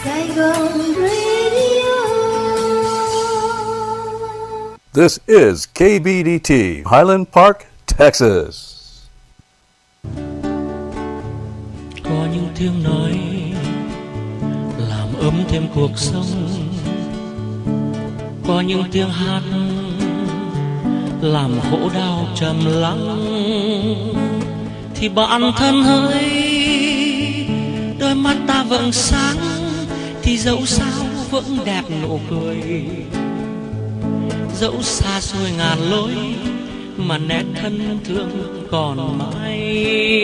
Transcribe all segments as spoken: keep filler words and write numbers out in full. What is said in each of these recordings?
Saigon Radio. This is K B D T, Highland Park, Texas. Có những tiếng nói làm ấm thêm cuộc sống, có những tiếng hát làm khổ đau trầm lắng, thì bạn thân hỡi, đôi mắt ta vẫn sáng, thì dẫu sao vẫn đẹp nụ cười, dẫu xa xôi ngàn lối mà nét thân thương còn mãi.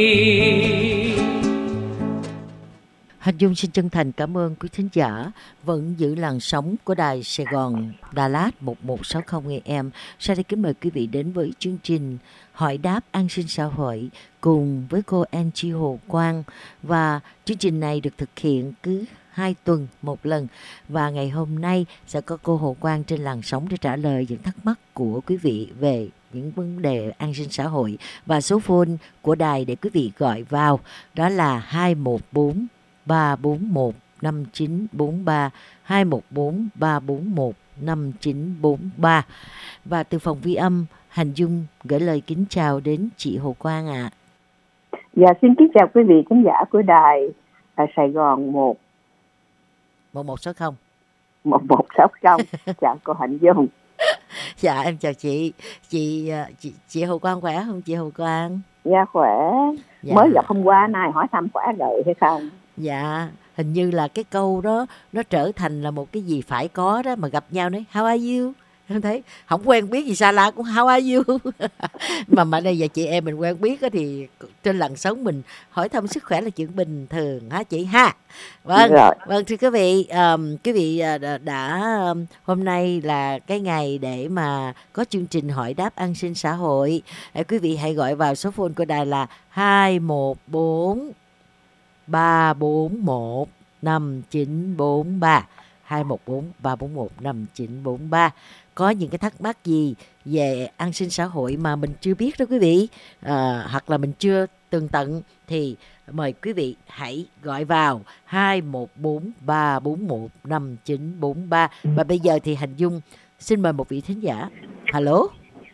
Hạnh Dung xin chân thành cảm ơn quý thính giả vẫn giữ làn sóng của đài Sài Gòn Đà Lạt một một sáu không A M. Sau đây kính mời quý vị đến với chương trình Hỏi đáp an sinh xã hội cùng với cô Angie Hồ Quang. Và chương trình này được thực hiện cứ hai tuần một lần. Và ngày hôm nay sẽ có cô Hồ Quang trên làn sóng để trả lời những thắc mắc của quý vị về những vấn đề an sinh xã hội. Và số phone của đài để quý vị gọi vào đó là hai một bốn ba bốn một năm chín bốn ba, hai một bốn ba bốn một năm chín bốn ba. Và từ phòng vi âm, Hành Dung gửi lời kính chào đến chị Hồ Quang ạ. À. Dạ, xin kính chào quý vị khán giả của đài ở Sài Gòn một một một sáu không một một sáu không. Chào cô Hạnh Dung. Dạ em chào chị. Chị chị chị Hồ Quang khỏe không chị Hồ Quang? Dạ khỏe. Dạ. Mới gặp hôm qua nay hỏi thăm khỏe rồi hay không? Dạ, hình như là cái câu đó nó trở thành là một cái gì phải có đó, mà gặp nhau nói how are you? Em thấy không quen biết gì xa lạ cũng how are you? mà mà đây giờ chị em mình quen biết thì trên làn sóng mình hỏi thăm sức khỏe là chuyện bình thường hả chị ha? Vâng, rồi. Vâng thưa quý vị, um, quý vị đã, đã um, hôm nay là cái ngày để mà có chương trình hỏi đáp an sinh xã hội. À, quý vị hãy gọi vào số phone của đài là hai một bốn ba bốn một năm chín bốn ba, hai một bốn ba bốn một năm chín bốn ba. Có những cái thắc mắc gì về an sinh xã hội mà mình chưa biết đó quý vị, à, hoặc là mình chưa tường tận thì mời quý vị hãy gọi vào hai một bốn ba bốn một năm chín bốn ba. Và bây giờ thì Hành Dung xin mời một vị thính giả. Alo.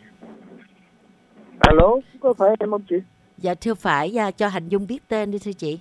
Alo, có phải em không chị? Dạ thưa phải, dạ, cho Hành Dung biết tên đi thưa chị.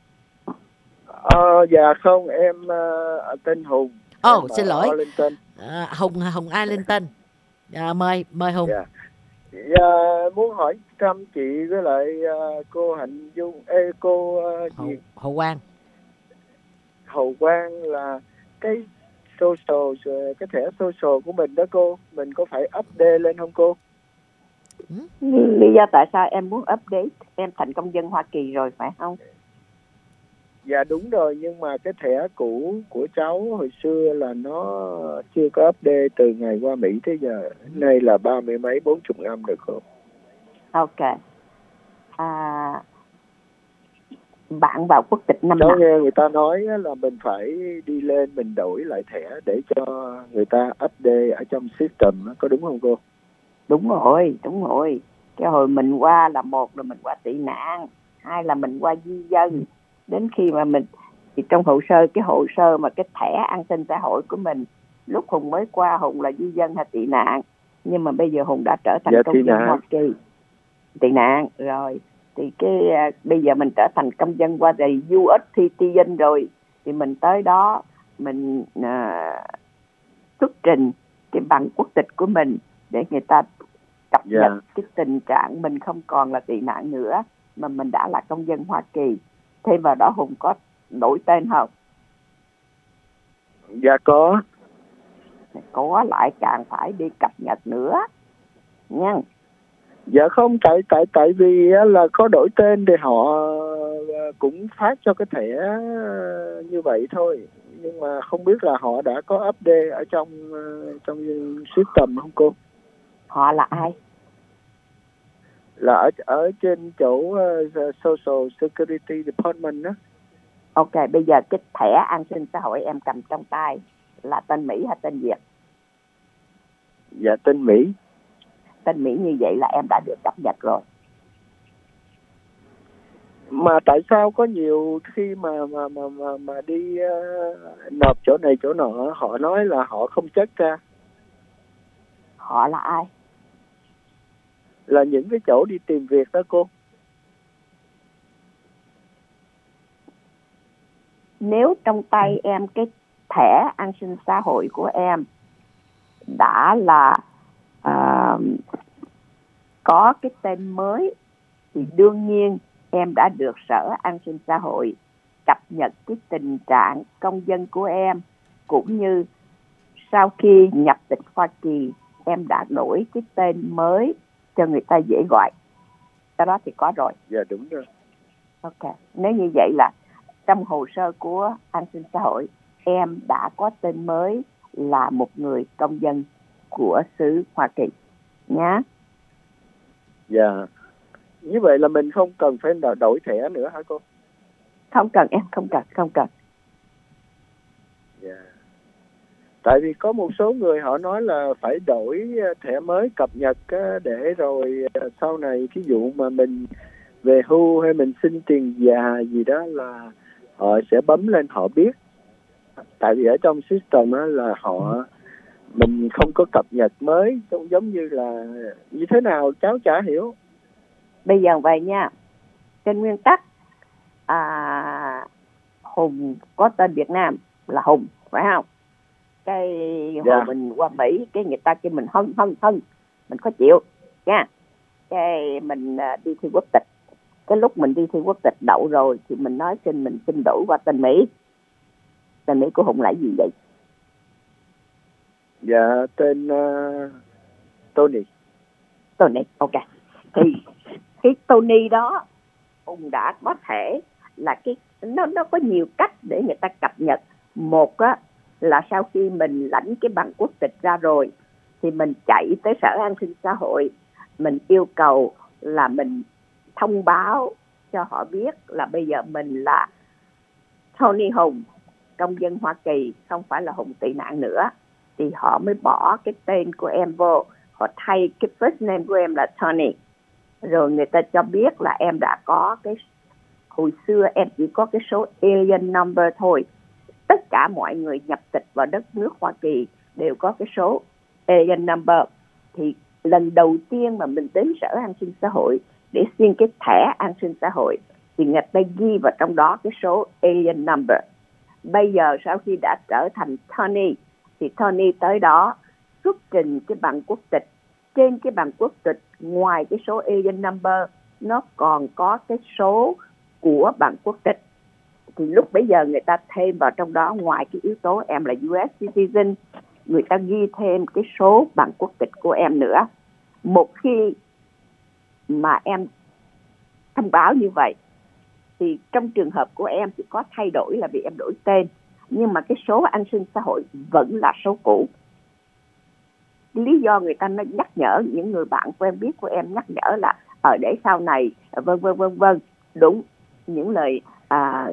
Ờ, dạ không, em uh, tên Hùng. Ồ, oh, xin lỗi. À, Hùng Hùng Arlington. À, mời mời Hùng. Dạ. Dạ, muốn hỏi thăm chị với lại uh, cô Hạnh Dung, ê, cô uh, Hậu, Hậu Quang. Hậu Quang là cái social, cái thẻ social của mình đó cô, mình có phải update lên không cô? Ừ? Lý do tại sao em muốn update? Em thành công dân Hoa Kỳ rồi phải không? Dạ đúng rồi, nhưng mà cái thẻ cũ của cháu hồi xưa là nó chưa có update từ ngày qua Mỹ tới giờ. Nay là ba mươi mấy, bốn chục năm rồi cô. Ok. À, bạn vào quốc tịch năm cháu nào? Nghe người ta nói là mình phải đi lên mình đổi lại thẻ để cho người ta update ở trong system, có đúng không cô? Đúng rồi, đúng rồi. Cái hồi mình qua là một là mình qua tị nạn, hai là mình qua di dân. Đến khi mà mình thì trong hồ sơ cái hồ sơ mà cái thẻ an sinh xã hội của mình lúc Hùng mới qua Hùng là di dân hay tị nạn, nhưng mà bây giờ Hùng đã trở thành dạ, công dân Hoa Kỳ. Tị nạn rồi thì cái uh, bây giờ mình trở thành công dân qua thì u ét citizen rồi, thì mình tới đó mình uh, xuất trình cái bằng quốc tịch của mình để người ta cập nhật yeah. cái tình trạng mình không còn là tị nạn nữa mà mình đã là công dân Hoa Kỳ. Thêm vào đó Hùng có đổi tên không? Dạ có. Có lại càng phải đi cập nhật nữa nha. Dạ không, tại tại tại vì là có đổi tên thì họ cũng phát cho cái thẻ như vậy thôi, nhưng mà không biết là họ đã có update ở trong trong system không cô? Họ là ai? Là ở ở trên chỗ uh, Social Security Department đó. Ok, bây giờ cái thẻ an sinh xã hội em cầm trong tay là tên Mỹ hay tên Việt? Dạ tên Mỹ. Tên Mỹ như vậy là em đã được cập nhật rồi. Mà tại sao có nhiều khi mà mà mà mà, mà đi uh, nộp chỗ này chỗ nọ, họ nói là họ không check ra? Họ là ai? Là những cái chỗ đi tìm việc đó cô. Nếu trong tay em cái thẻ an sinh xã hội của em đã là uh, có cái tên mới, thì đương nhiên em đã được Sở An sinh xã hội cập nhật cái tình trạng công dân của em, cũng như sau khi nhập tịch Hoa Kỳ em đã đổi cái tên mới cho người ta dễ gọi. Cái đó thì có rồi. Dạ đúng rồi. Ok, nếu như vậy là trong hồ sơ của an sinh xã hội em đã có tên mới là một người công dân của xứ Hoa Kỳ nhá. Dạ. Như vậy là mình không cần phải đổi thẻ nữa hả cô? Không cần em, không cần, không cần. Dạ. Tại vì có một số người họ nói là phải đổi thẻ mới cập nhật để rồi sau này ví dụ mà mình về hưu hay mình xin tiền già gì đó là họ sẽ bấm lên họ biết. Tại vì ở trong system đó là họ mình không có cập nhật mới, giống như là như thế nào cháu chả hiểu. Bây giờ vậy nha, trên nguyên tắc à, Hùng có tên Việt Nam là Hùng, phải không? Cái hồi Yeah. mình qua Mỹ, cái người ta kêu mình hân hân hân, mình khó chịu nha. Cái mình uh, đi thi quốc tịch. Cái lúc mình đi thi quốc tịch đậu rồi thì mình nói xin mình xin đổi qua tên Mỹ. Tên Mỹ của Hùng là gì vậy? Dạ tên uh, Tony. Tony, ok. Thì cái Tony đó Hùng đã có thể là cái nó nó có nhiều cách để người ta cập nhật. Một á là sau khi mình lãnh cái bằng quốc tịch ra rồi thì mình chạy tới Sở An sinh xã hội, mình yêu cầu là mình thông báo cho họ biết là bây giờ mình là Tony Hùng, công dân Hoa Kỳ, không phải là Hùng tị nạn nữa, thì họ mới bỏ cái tên của em vô, họ thay cái first name của em là Tony, rồi người ta cho biết là em đã có cái, hồi xưa em chỉ có cái số alien number thôi. Tất cả mọi người nhập tịch vào đất nước Hoa Kỳ đều có cái số alien number. Thì lần đầu tiên mà mình đến Sở An sinh xã hội để xin cái thẻ an sinh xã hội thì người ta ghi vào trong đó cái số alien number. Bây giờ sau khi đã trở thành Tony thì Tony tới đó xuất trình cái bằng quốc tịch. Trên cái bằng quốc tịch, ngoài cái số alien number, nó còn có cái số của bằng quốc tịch. Thì lúc bấy giờ người ta thêm vào trong đó, ngoài cái yếu tố em là u ét citizen, người ta ghi thêm cái số bằng quốc tịch của em nữa. Một khi mà em thông báo như vậy thì trong trường hợp của em chỉ có thay đổi là vì em đổi tên, nhưng mà cái số an sinh xã hội vẫn là số cũ. Lý do người ta nó nhắc nhở những người bạn quen biết của em, nhắc nhở là ở để sau này vân vân vân vân. Đúng, những lời à,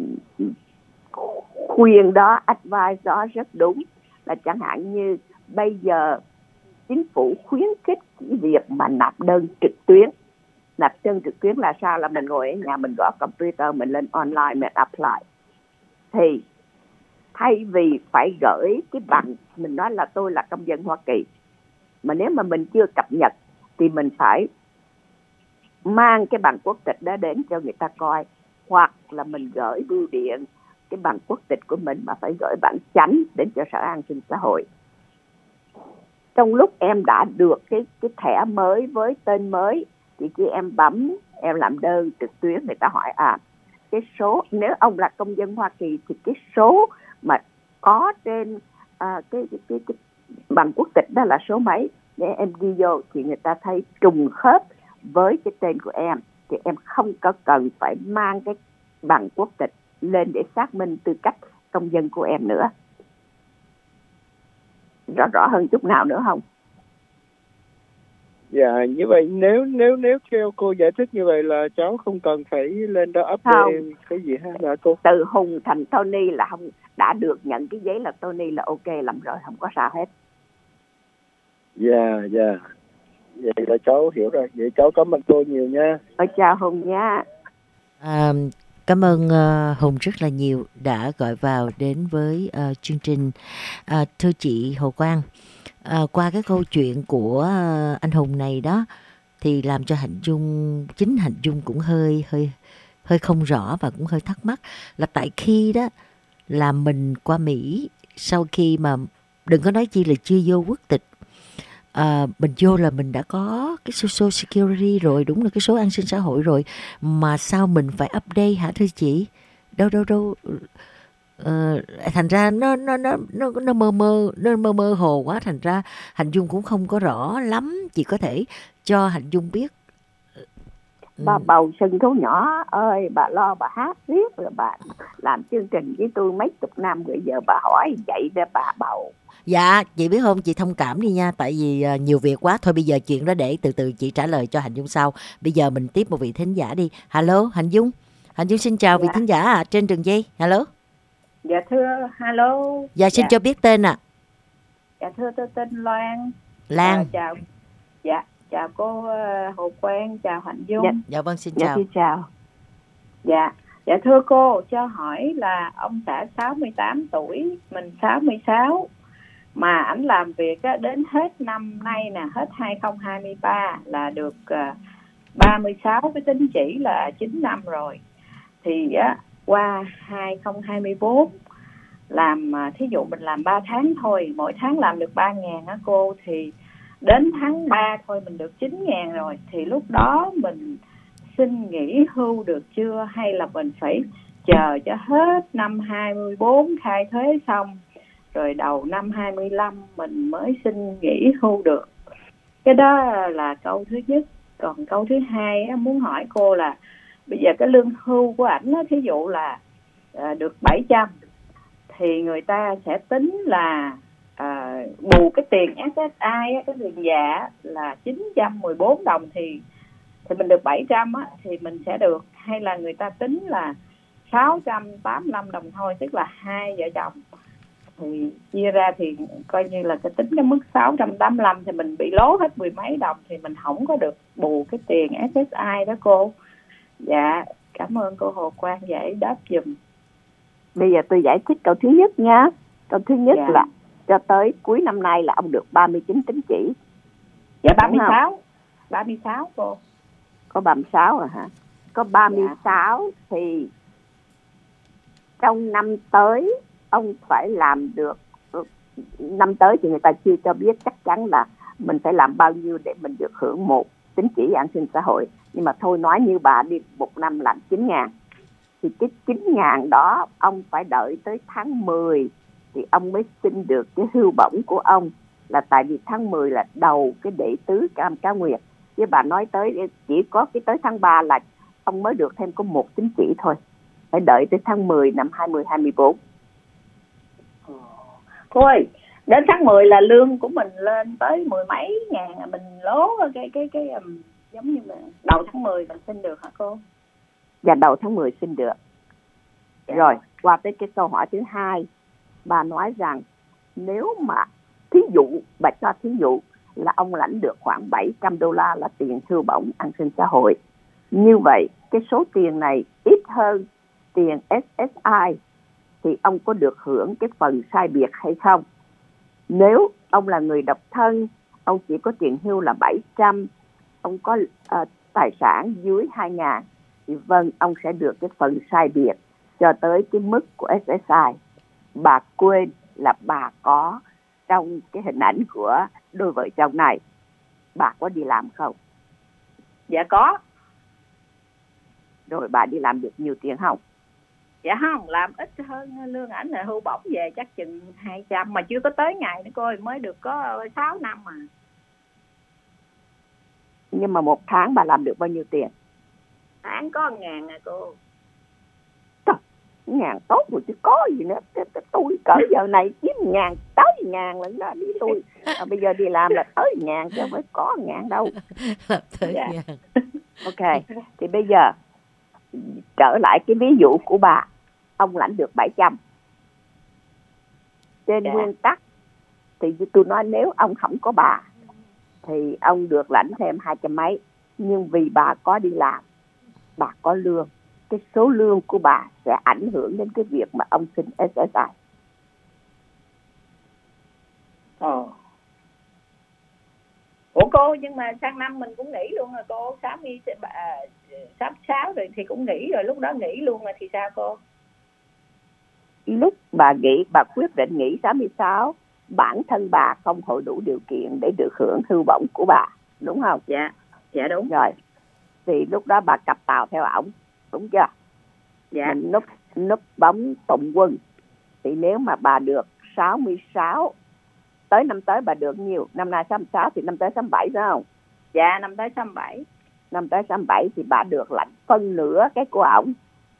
khuyên đó, advice đó rất đúng. Là chẳng hạn như bây giờ chính phủ khuyến khích cái việc mà nạp đơn trực tuyến. Nạp đơn trực tuyến là sao? Là mình ngồi ở nhà, mình gõ computer, mình lên online, mình apply. Thì thay vì phải gửi cái bằng, mình nói là tôi là công dân Hoa Kỳ, mà nếu mà mình chưa cập nhật thì mình phải mang cái bằng quốc tịch đó đến cho người ta coi, hoặc là mình gửi bưu điện cái bằng quốc tịch của mình mà phải gửi bản chánh đến cho Sở An sinh xã hội. Trong lúc em đã được cái cái thẻ mới với tên mới thì khi em bấm, em làm đơn trực tuyến, người ta hỏi à cái số, nếu ông là công dân Hoa Kỳ thì cái số mà có trên à, cái, cái, cái, cái bằng quốc tịch đó là số mấy, để em ghi vô thì người ta thấy trùng khớp với cái tên của em thì em không có cần phải mang cái bằng quốc tịch lên để xác minh tư cách công dân của em nữa. Rõ rõ hơn chút nào nữa không? Dạ, như vậy nếu nếu nếu theo cô giải thích như vậy là cháu không cần phải lên đó update cái gì ha là cô? Từ Hùng thành Tony là không, đã được nhận cái giấy là Tony là ok lắm rồi, không có sao hết. Dạ, dạ. Vậy là cháu hiểu rồi. Vậy cháu cảm ơn cô nhiều nha. Ôi chào Hùng nha. À, cảm ơn uh, Hùng rất là nhiều đã gọi vào đến với uh, chương trình. À, thưa chị Hồ Quang, à, qua cái câu chuyện của uh, anh Hùng này đó thì làm cho Hạnh Dung, chính Hạnh Dung cũng hơi hơi hơi không rõ và cũng hơi thắc mắc là tại khi đó là mình qua Mỹ, sau khi mà đừng có nói chi là chưa vô quốc tịch, à, mình vô là mình đã có cái Social Security rồi, đúng là cái số an sinh xã hội rồi, mà sao mình phải update hả thưa chị? Đâu đâu đâu. Ờ, thành ra nó nó nó nó nó mơ mơ nó mơ mơ hồ quá, thành ra Hạnh Dung cũng không có rõ lắm. Chị có thể cho Hạnh Dung biết. Bà bầu sừng thú nhỏ ơi, bà lo bà hát riết rồi bà làm chương trình với tôi mấy chục năm rồi, giờ bà hỏi vậy để bà bầu. Dạ chị biết không, chị thông cảm đi nha, tại vì uh, nhiều việc quá. Thôi bây giờ chuyện đó để từ từ chị trả lời cho Hạnh Dung sau. Bây giờ mình tiếp một vị thính giả đi. Hello Hạnh Dung. Hạnh Dung xin chào. Dạ. Vị thính giả à, trên đường dây. Hello. Dạ thưa, hello. Dạ xin dạ. cho biết tên ạ. À. Dạ thưa, tôi tên Loan. Lan. À, chào. Dạ chào cô uh, Hồ Quang, chào Hạnh Dung. Dạ, dạ vâng xin dạ, chào. Xin chào. Dạ, dạ thưa cô, cho hỏi là ông xã sáu mươi tám tuổi, mình sáu mươi sáu, mà ảnh làm việc á, đến hết năm nay nè, hết hai không hai ba là được uh, ba mươi sáu cái tín chỉ là chín năm rồi. Thì á, qua hai không hai tư làm, thí dụ mình làm ba tháng thôi, mỗi tháng làm được ba ngàn á cô, thì đến tháng ba thôi mình được chín ngàn rồi, thì lúc đó mình xin nghỉ hưu được chưa, hay là mình phải chờ cho hết năm hai tư khai thuế xong rồi đầu năm hai lăm mình mới xin nghỉ hưu được? Cái đó là câu thứ nhất. Còn câu thứ hai á, muốn hỏi cô là bây giờ cái lương hưu của ảnh á, thí dụ là à, được bảy trăm, thì người ta sẽ tính là à, bù cái tiền ét ét i á, cái tiền già là chín trăm mười bốn đồng, thì thì mình được bảy trăm á, thì mình sẽ được, hay là người ta tính là sáu trăm tám mươi lăm đồng thôi, tức là hai vợ chồng thì chia ra thì coi như là cái tính cái mức sáu trăm tám mươi lăm, thì mình bị lố hết mười mấy đồng, thì mình không có được bù cái tiền ét ét i đó cô. Dạ cảm ơn cô Hồ Quang giải đáp giùm. Bây giờ tôi giải thích câu thứ nhất nha. Câu thứ nhất dạ. là cho tới cuối năm nay là ông được ba mươi chín tín chỉ. Dạ ba mươi sáu. ba mươi sáu cô. Có ba mươi sáu à hả? Có ba mươi sáu dạ. Thì trong năm tới ông phải làm được, năm tới thì người ta chưa cho biết chắc chắn là mình phải làm bao nhiêu để mình được hưởng một tín chỉ an sinh xã hội. Nhưng mà thôi nói như bà đi, một năm làm chín ngàn. Thì cái chín ngàn đó ông phải đợi tới tháng mười thì ông mới xin được cái hưu bổng của ông, là tại vì tháng mười là đầu cái đệ tứ cam cá nguyệt. Chứ bà nói tới chỉ có cái tới tháng ba là ông mới được thêm có một tín chỉ thôi. Phải đợi tới tháng mười năm hai không hai tư. Thôi, đến tháng mười là lương của mình lên tới mười mấy ngàn, mình lố cái cái cái um, giống như là đầu tháng mười mình xin được hả cô? Dạ đầu tháng mười xin được. Dạ. Rồi, qua tới cái câu hỏi thứ hai, bà nói rằng nếu mà thí dụ, bà cho thí dụ là ông lãnh được khoảng bảy trăm đô la là tiền hưu bổng an sinh xã hội. Như vậy, cái số tiền này ít hơn tiền ét ét i thì ông có được hưởng cái phần sai biệt hay không? Nếu ông là người độc thân, ông chỉ có tiền hưu là bảy trăm, ông có uh, tài sản dưới hai ngàn, thì vâng, ông sẽ được cái phần sai biệt cho tới cái mức của ét ét i. Bà quên là bà có trong cái hình ảnh của đôi vợ chồng này, bà có đi làm không? Dạ có. Rồi bà đi làm được nhiều tiền không? Dạ không, làm ít hơn lương ảnh, là hưu bổng về chắc chừng hai trăm, mà chưa có tới ngày nữa cô ơi, mới được có sáu năm mà. Nhưng mà một tháng bà làm được bao nhiêu tiền? Tháng có một ngàn à cô. Trời, ngàn tốt rồi chứ có gì nữa. Tôi cỡ giờ này kiếm ngàn tới ngàn lần đó đi tôi. À, bây giờ đi làm là tới ngàn chứ không phải có ngàn đâu. Tới dạ. ngàn. Ok, thì bây giờ trở lại cái ví dụ của bà, ông lãnh được bảy trăm. Trên dạ. nguyên tắc thì tôi nói nếu ông không có bà thì ông được lãnh thêm hai trăm mấy. Nhưng vì bà có đi làm, bà có lương, cái số lương của bà sẽ ảnh hưởng đến cái việc mà ông xin ét ét i. Ồ. Ủa cô, nhưng mà sang năm mình cũng nghỉ luôn rồi cô, sáu mươi sáu rồi thì cũng nghỉ rồi, lúc đó nghỉ luôn rồi thì sao cô? Lúc bà nghỉ, bà quyết định nghỉ sáu mươi sáu, bản thân bà không hội đủ điều kiện để được hưởng hưu bổng của bà, đúng không? Dạ, dạ đúng. Rồi, thì lúc đó bà cặp tàu theo ổng, đúng chưa? Dạ. Mình núp, núp bóng tụng quân. Thì nếu mà bà được sáu mươi sáu, tới năm tới bà được nhiều, năm nay sáu mươi sáu thì năm tới sáu mươi bảy phải không? Dạ, năm tới sáu mươi bảy. Năm tới sáu mươi bảy thì bà được lãnh phân nửa cái của ổng.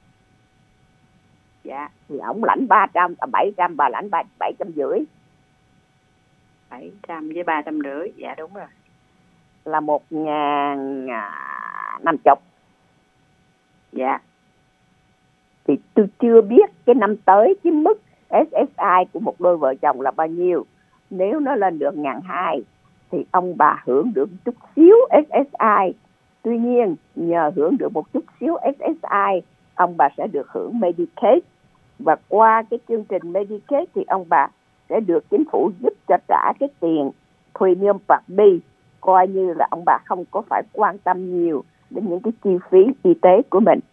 Dạ. Thì ổng lãnh ba trăm, bảy trăm, bà lãnh bảy trăm rưỡi. bảy trăm với ba trăm rưỡi, dạ đúng rồi. Là một ngàn năm chục. Dạ. Thì tôi chưa biết cái năm tới cái mức ét ét i của một đôi vợ chồng là bao nhiêu. Nếu nó lên được ngàn hai thì ông bà hưởng được chút xíu ét ét i. Tuy nhiên nhờ hưởng được một chút xíu ét ét i, ông bà sẽ được hưởng Medicaid. Và qua cái chương trình Medicaid thì ông bà sẽ được chính phủ giúp cho trả cái tiền Premium Part B. Coi như là ông bà không có phải quan tâm nhiều đến những cái chi phí y tế của mình.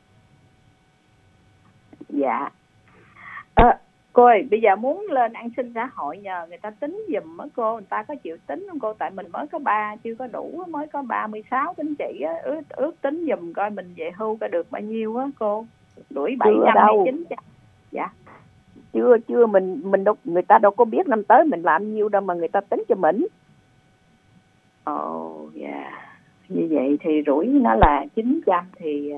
Dạ. À, cô ơi, bây giờ muốn lên an sinh xã hội nhờ người ta tính giùm á cô, người ta có chịu tính không cô? Tại mình mới có ba, chưa có đủ, mới có ba mươi sáu tính chị á, ước, ước tính giùm coi mình về hưu có được bao nhiêu á cô? Đuổi bảy trăm hay chín trăm? Dạ. Chưa, chưa, mình mình đâu, người ta đâu có biết năm tới mình làm nhiêu đâu mà người ta tính cho mình. Ồ, oh, dạ. Yeah. Như vậy thì rủi nó là chín trăm thì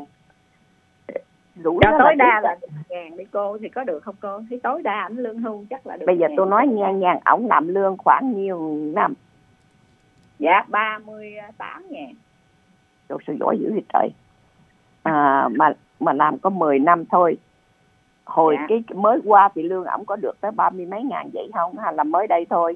rủi cho tối là đa là một ngàn đi cô, thì có được không cô? Thì tối đa ảnh lương hưu chắc là được. Bây giờ tôi nói nha nha, ổng làm lương khoảng nhiêu năm? Dạ ba mươi tám ngàn. Trời, sao giỏi dữ vậy trời. À, mà mà làm có mười năm thôi. Hồi dạ. cái mới qua thì lương ổng có được tới ba mươi mấy ngàn vậy không? Hay là mới đây thôi?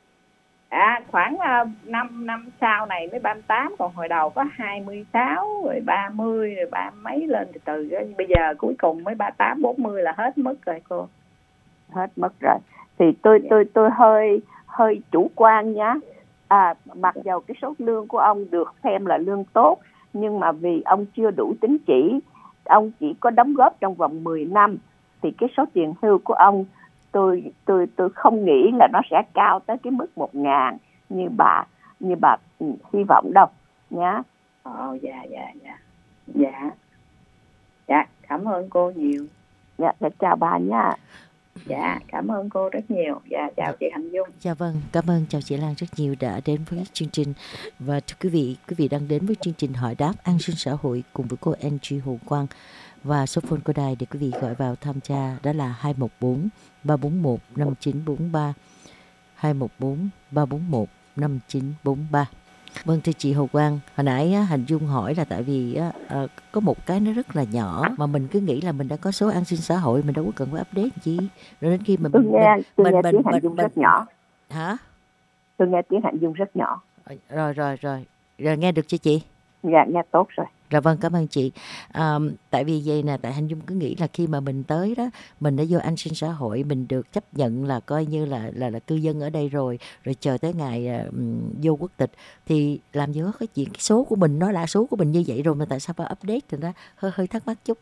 À, khoảng uh, năm năm sau này mới ba mươi tám, còn hồi đầu có hai mươi sáu, rồi ba mươi, rồi ba mấy lên từ từ. Bây giờ cuối cùng mới ba mươi tám, bốn mươi là hết mức rồi cô. Hết mức rồi. Thì tôi dạ. tôi tôi hơi hơi chủ quan nhá. À, mặc dầu cái số lương của ông được xem là lương tốt, nhưng mà vì ông chưa đủ tín chỉ, ông chỉ có đóng góp trong vòng mười năm, thì cái số tiền hưu của ông tôi tôi tôi không nghĩ là nó sẽ cao tới cái mức một ngàn như bà như bà hy vọng đâu nhá. Ồ, dạ dạ dạ dạ dạ cảm ơn cô nhiều. Dạ, dạ chào bà nha. Dạ, cảm ơn cô rất nhiều. Dạ, chào chị Hạnh Dung. Dạ vâng, cảm ơn chào chị Lan rất nhiều đã đến với chương trình. Và thưa quý vị, quý vị đang đến với chương trình Hỏi đáp an sinh xã hội cùng với cô Angie Hồ Quang. Và số phone của đài để quý vị gọi vào tham gia đó là hai một bốn ba bốn một năm chín bốn ba, hai một bốn ba bốn một năm chín bốn ba. Vâng, thưa chị Hồ Quang, hồi nãy á, Hạnh Dung hỏi là tại vì á, à, có một cái nó rất là nhỏ mà mình cứ nghĩ là mình đã có số an sinh xã hội, mình đâu có cần phải update gì. Rồi đến khi mà tôi mình nghe mình, tôi mình, nghe mình, tiếng Hạnh mình, Dung mình, rất nhỏ. Hả? Tôi nghe tiếng Hạnh Dung rất nhỏ. Rồi rồi rồi, rồi nghe được chưa chị? Dạ, nghe tốt rồi. Dạ vâng, cảm ơn chị. À, tại vì vậy nè, tại Hạnh Dung cứ nghĩ là khi mà mình tới đó, mình đã vô an sinh xã hội, mình được chấp nhận là coi như là là, là cư dân ở đây rồi, rồi chờ tới ngày um, vô quốc tịch thì làm gì có cái chuyện cái số của mình nó là số của mình như vậy rồi mà tại sao phải update thì nó hơi hơi thắc mắc chút.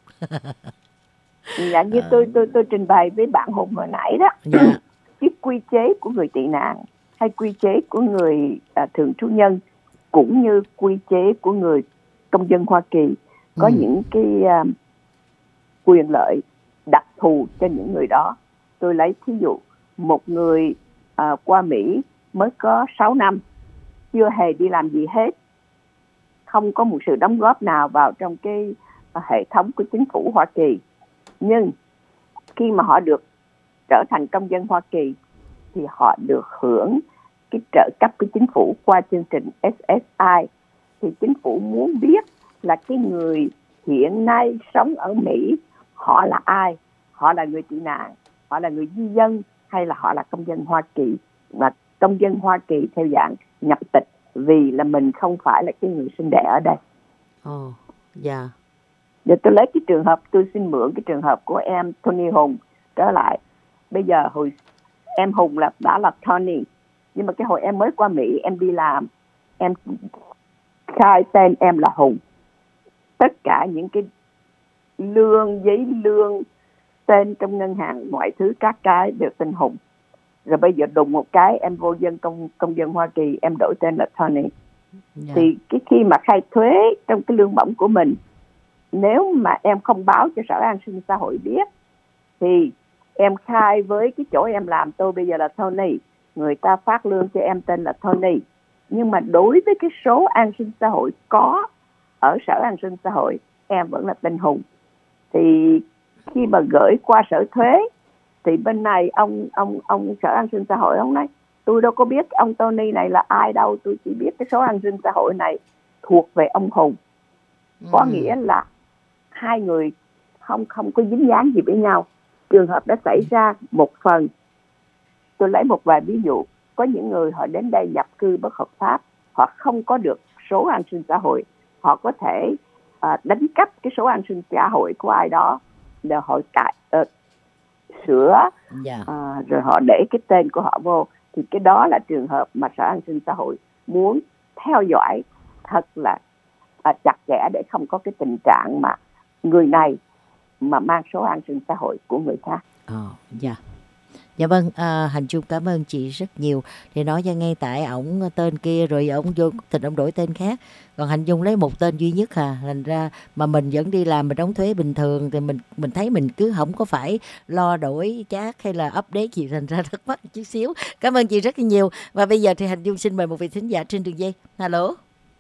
Dạ, như à, tôi tôi tôi trình bày với bạn Hùng hồi nãy đó. Dạ. Cái quy chế của người tị nạn hay quy chế của người à, thường trú nhân cũng như quy chế của người công dân Hoa Kỳ có ừ. những cái uh, quyền lợi đặc thù cho những người đó. Tôi lấy thí dụ một người uh, qua Mỹ mới có sáu năm, chưa hề đi làm gì hết, không có một sự đóng góp nào vào trong cái uh, hệ thống của chính phủ Hoa Kỳ. Nhưng khi mà họ được trở thành công dân Hoa Kỳ thì họ được hưởng cái trợ cấp của chính phủ qua chương trình ét ét i. Thì chính phủ muốn biết là cái người hiện nay sống ở Mỹ họ là ai, họ là người tị nạn, họ là người di dân hay là họ là công dân Hoa Kỳ, và công dân Hoa Kỳ theo dạng nhập tịch vì là mình không phải là cái người sinh đẻ ở đây. Ồ, oh, dạ. Giờ tôi lấy cái trường hợp, tôi xin mượn cái trường hợp của em Tony Hùng trở lại. Bây giờ hồi em Hùng là đã là Tony, nhưng mà cái hồi em mới qua Mỹ em đi làm, em khai tên em là Hùng. Tất cả những cái lương, giấy lương, tên trong ngân hàng, mọi thứ các cái đều tên Hùng. Rồi bây giờ đùng một cái em vô dân công công dân Hoa Kỳ, em đổi tên là Tony. Yeah. Thì cái khi mà khai thuế trong cái lương bổng của mình, nếu mà em không báo cho Sở An sinh xã hội biết, thì em khai với cái chỗ em làm, tôi bây giờ là Tony, người ta phát lương cho em tên là Tony, nhưng mà đối với cái số an sinh xã hội có ở Sở An sinh xã hội, em vẫn là tên Hùng. Thì khi mà gửi qua Sở Thuế, thì bên này ông ông ông Sở An sinh xã hội ông nói tôi đâu có biết ông Tony này là ai đâu, tôi chỉ biết cái số an sinh xã hội này thuộc về ông Hùng. Có ừ. nghĩa là hai người không không có dính dáng gì với nhau. Trường hợp đã xảy ra một phần. Tôi lấy một vài ví dụ. Có những người họ đến đây nhập cư bất hợp pháp, họ không có được số an sinh xã hội, họ có thể uh, đánh cắp cái số an sinh xã hội của ai đó để họ cải uh, sửa yeah. uh, rồi họ để cái tên của họ vô. Thì cái đó là trường hợp mà Sở An sinh xã hội muốn theo dõi thật là uh, chặt chẽ để không có cái tình trạng mà người này mà mang số an sinh xã hội của người khác. Ờ, dạ. Dạ vâng, à, Hành Chung cảm ơn chị rất nhiều. Thì nói cho ngay tại ổng tên kia rồi ổng vô tình ổng đổi tên khác. Còn Hành Chung lấy một tên duy nhất à, thành ra mà mình vẫn đi làm mình đóng thuế bình thường thì mình mình thấy mình cứ không có phải lo đổi chác hay là update gì, thành ra thắc mắc chút xíu. Cảm ơn chị rất nhiều. Và bây giờ thì Hành Chung xin mời một vị thính giả trên đường dây. Hello.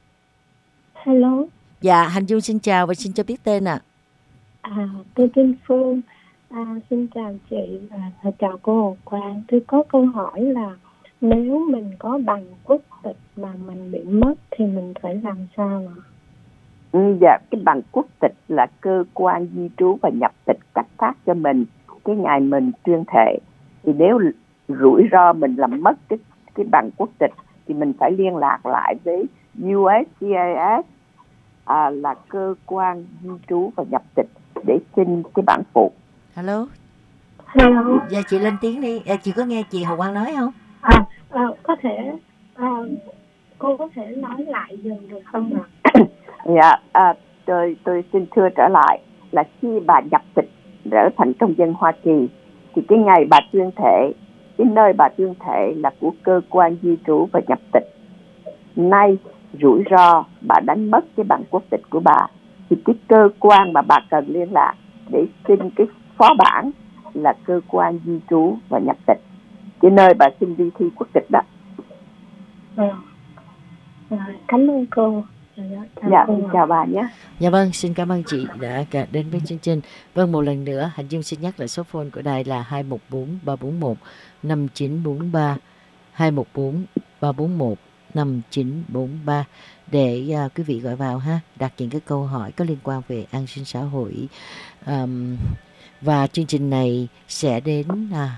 Hello. Dạ, Hành Chung xin chào và xin cho biết tên ạ. À. À, tôi tên Phương. À, xin chào chị và chào cô Hồ Quang. Tôi có câu hỏi là nếu mình có bằng quốc tịch mà mình bị mất thì mình phải làm sao ạ? Ừ, dạ, cái bằng quốc tịch là cơ quan di trú và nhập tịch cấp phát cho mình cái ngày mình tuyên thệ. Thì nếu rủi ro mình làm mất cái cái bằng quốc tịch thì mình phải liên lạc lại với u ét xê i ét, à, là cơ quan di trú và nhập tịch để xin cái bản phụ. Hello. Hello. Dạ chị lên tiếng đi. À, chị có nghe chị Hồ Quang nói không? À, à có thể à, cô có thể nói lại dùm được không ạ? Dạ, à, tôi tôi xin thưa trở lại là khi bà nhập tịch trở thành công dân Hoa Kỳ thì cái ngày bà tuyên thệ, cái nơi bà tuyên thệ là của cơ quan di trú và nhập tịch. Nay rủi ro bà đánh mất cái bằng quốc tịch của bà thì cái cơ quan mà bà cần liên lạc để xin cái phó bản là cơ quan di trú và nhập tịch, cái nơi bà xin đi thi quốc tịch đó. À, à, cảm ơn cô. Chào dạ, cô chào bà nhé. Dạ vâng, xin cảm ơn chị đã đến với chương trình. Vâng, một lần nữa, Hành Dung xin nhắc lại số phone của đài là hai một bốn ba bốn một năm chín bốn ba, hai một bốn ba bốn một năm chín bốn ba để uh, quý vị gọi vào ha, đặt những cái câu hỏi có liên quan về an sinh xã hội. Um, và chương trình này sẽ đến à,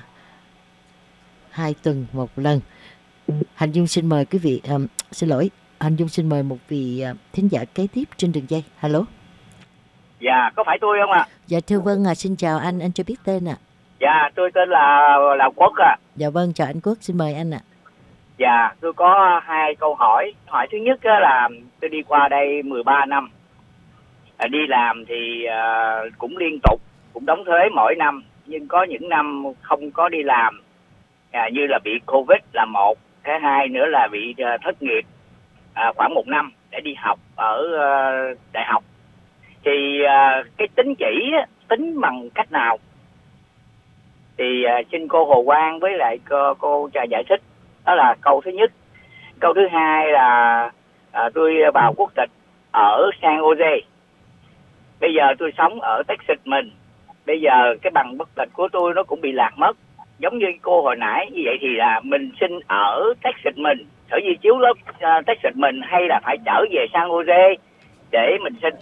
hai tuần một lần. Hành Dung xin mời quý vị, um, xin lỗi, Hành Dung xin mời một vị uh, thính giả kế tiếp trên đường dây. Hello. Dạ, có phải tôi không ạ? À? Dạ thưa vâng, à, xin chào anh, anh cho biết tên ạ. À. Dạ, tôi tên là là Quốc ạ. À. Dạ vâng, chào anh Quốc, xin mời anh ạ. À. Dạ, tôi có hai câu hỏi. Hỏi thứ nhất là tôi đi qua đây mười ba năm. À, đi làm thì à, cũng liên tục, cũng đóng thuế mỗi năm. Nhưng có những năm không có đi làm, à, như là bị Covid là một. Cái hai nữa là bị à, thất nghiệp à, khoảng một năm để đi học ở à, đại học. Thì à, cái tín chỉ tính bằng cách nào? Thì à, xin cô Hồ Quang với lại cô, cô giải thích. Đó là câu thứ nhất. Câu thứ hai là à, tôi vào quốc tịch ở San Jose. Bây giờ tôi sống ở Texas mình. Bây giờ cái bằng quốc tịch của tôi nó cũng bị lạc mất. Giống như cô hồi nãy như vậy thì là mình xin ở Texas mình, sở di chiếu lớp uh, Texas mình, hay là phải trở về San Jose để mình xin?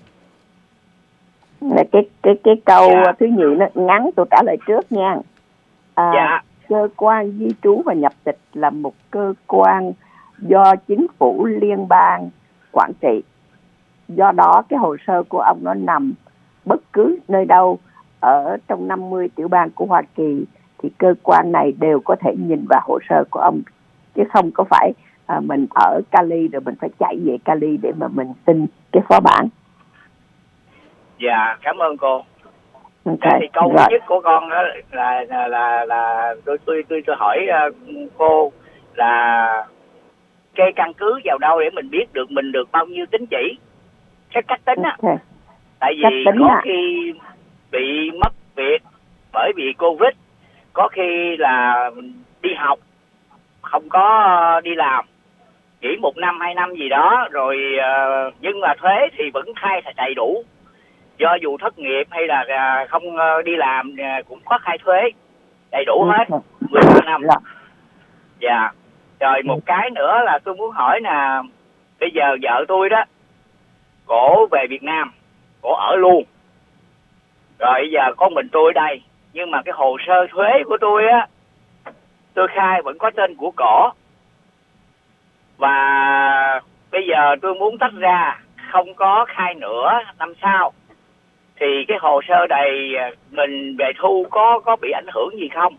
Cái cái cái câu dạ. thứ nhì nó ngắn, tôi trả lời trước nha. À, dạ. Cơ quan di trú và nhập tịch là một cơ quan do chính phủ liên bang quản trị. Do đó cái hồ sơ của ông nó nằm bất cứ nơi đâu ở trong năm mươi tiểu bang của Hoa Kỳ thì cơ quan này đều có thể nhìn vào hồ sơ của ông, chứ không có phải à, mình ở Cali rồi mình phải chạy về Cali để mà mình xin cái phó bản. Dạ, cảm ơn cô. Okay. Thì câu Rồi. nhất của con đó là là là, là tôi tôi tôi tôi hỏi uh, cô là cái căn cứ vào đâu để mình biết được mình được bao nhiêu tín chỉ, cái cách tính á. Okay. Tại vì có à? khi bị mất việc bởi vì Covid, có khi là đi học không có đi làm, nghỉ một năm hai năm gì đó rồi, uh, nhưng mà thuế thì vẫn khai đầy đủ. Do dù thất nghiệp hay là không đi làm cũng có khai thuế đầy đủ hết mười ba năm. Dạ. Rồi một cái nữa là tôi muốn hỏi là bây giờ vợ tôi đó, cổ về Việt Nam, cổ ở luôn. Rồi bây giờ có mình tôi ở đây, nhưng mà cái hồ sơ thuế của tôi á, tôi khai vẫn có tên của cổ. Và bây giờ tôi muốn tách ra, không có khai nữa năm sau, thì cái hồ sơ này mình về thu có có bị ảnh hưởng gì không?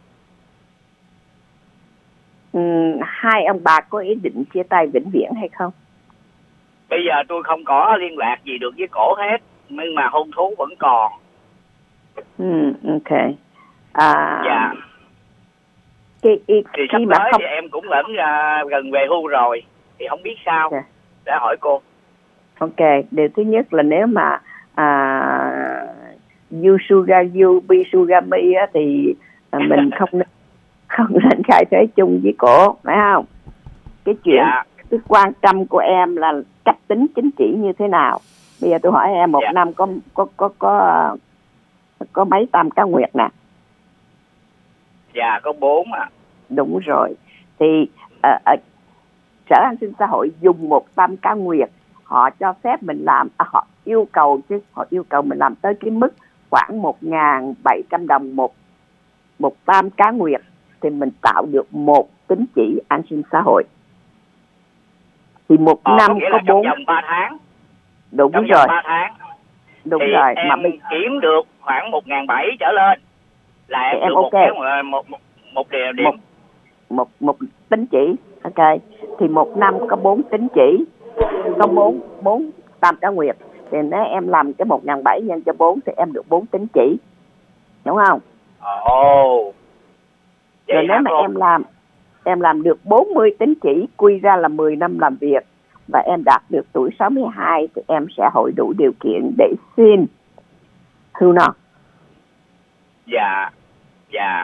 Ừ, hai ông bà có ý định chia tay vĩnh viễn hay không? Bây giờ tôi không có liên lạc gì được với cổ hết, nhưng mà hôn thú vẫn còn. Ừ, ok. À, dạ. Cái, cái, thì sắp mà tới không... thì em cũng lẫn uh, gần về hưu rồi, thì không biết sao. Yeah. Để hỏi cô. Ok, điều thứ nhất là nếu mà à, you sugar you, be sugar me á, thì à, mình không không nên khai thuế chung với cổ, phải không? Cái chuyện dạ. cái quan tâm của em là cách tính chính trị như thế nào. Bây giờ tôi hỏi em một dạ. năm có có có có có mấy tam cá nguyệt nè? Dạ có bốn ạ. À. Đúng rồi. Thì à, à, Sở An sinh xã hội dùng một tam cá nguyệt, họ cho phép mình làm, à, họ yêu cầu chứ, họ yêu cầu mình làm tới cái mức khoảng một nghìn bảy trăm đồng một một tam cá nguyệt thì mình tạo được một tín chỉ an sinh xã hội. Thì một ờ, năm có bốn. Trong vòng ba tháng. Đúng trong rồi. Trong ba tháng. Đúng thì rồi. Em mà bây... kiếm được khoảng một nghìn bảy trăm trở lên là em, em được okay. một, cái, một, một một điều điểm. Một, một một tín chỉ. Ok. Thì một năm có bốn tín chỉ, có bốn bốn tam cá nguyệt. Thì nếu em làm cái một nghìn bảy trăm nhân cho bốn thì em được bốn tín chỉ, đúng không? Ồ. Oh. Rồi nếu mà em làm em làm được bốn mươi tín chỉ, quy ra là mười năm làm việc, và em đạt được tuổi sáu mươi hai thì em sẽ hội đủ điều kiện để xin hưu non. Dạ. Dạ.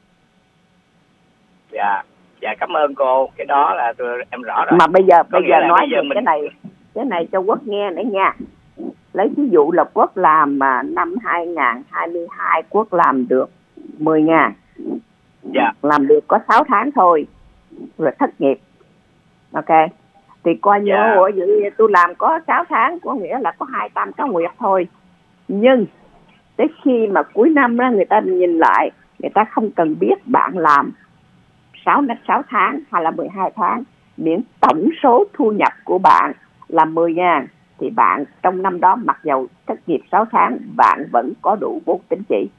Dạ. Dạ cảm ơn cô. Cái đó là tôi em rõ rồi. Mà bây giờ bây giờ nói bây giờ về mình... cái này cái này cho Quốc nghe nữa nha. Lấy ví dụ là Quốc làm mà năm hai nghìn không trăm hai mươi hai Quốc làm được mười ngàn. Dạ. Làm được có sáu tháng thôi rồi thất nghiệp. Ok. Thì coi như dạ. ủa vậy tôi làm có sáu tháng, có nghĩa là có hai tam cá nguyệt thôi. Nhưng tới khi mà cuối năm đó người ta nhìn lại, người ta không cần biết bạn làm sáu tháng hay là mười hai tháng, miễn tổng số thu nhập của bạn là mười ngàn thì bạn trong năm đó mặc dầu thất nghiệp sáu tháng bạn vẫn có đủ bốn tín chỉ.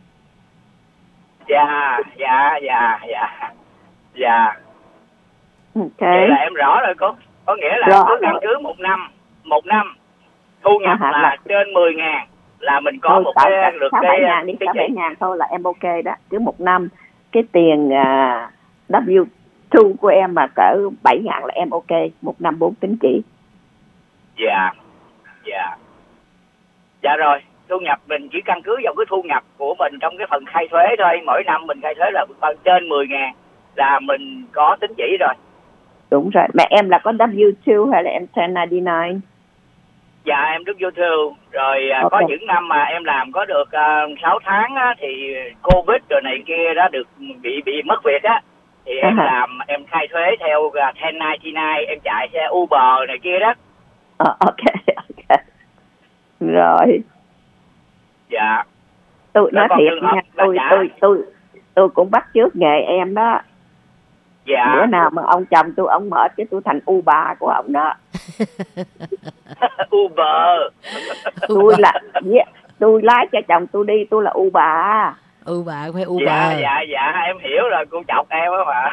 Dạ, dạ, dạ, dạ. Dạ. Okay. Vậy là em rõ rồi cô. Có nghĩa là rõ, cứ căn cứ một năm, một năm thu nhập à, là, là trên mười ngàn là mình có thôi, một cái được sáu cái bảy ngàn đi, sáu bảy ngàn thôi là em ok đó. Cứ một năm cái tiền uh, W hai của em mà cỡ bảy ngàn là em ok, một năm bốn tín chỉ. Dạ. Dạ. Dạ rồi, thu nhập mình chỉ căn cứ vào cái thu nhập của mình trong cái phần khai thuế thôi. Mỗi năm mình khai thuế là trên mười ngàn là mình có tín chỉ rồi. Đúng rồi. Mà em là có W hai hay là em ten ninety-nine? Dạ em W hai. Rồi okay. Có những năm mà em làm có được uh, sáu tháng á, thì Covid rồi này kia đó được bị bị mất việc á. Thì em uh-huh. làm, em khai thuế theo uh, ten ninety-nine, em chạy xe Uber này kia đó. Ờ, uh, ok, ok. Rồi. Dạ. Tôi nói thiệt nha, tôi, tôi, tôi, tôi, tôi cũng bắt chước nghề em đó. Dạ. Bữa nào mà ông chồng tôi, ông mở chứ tôi thành Uber của ông đó. Uber. Tôi là, yeah, tôi lái cho chồng tôi đi, tôi là u bà. U bà phải u dạ, bà. dạ dạ em hiểu rồi, cô chọc em á mà.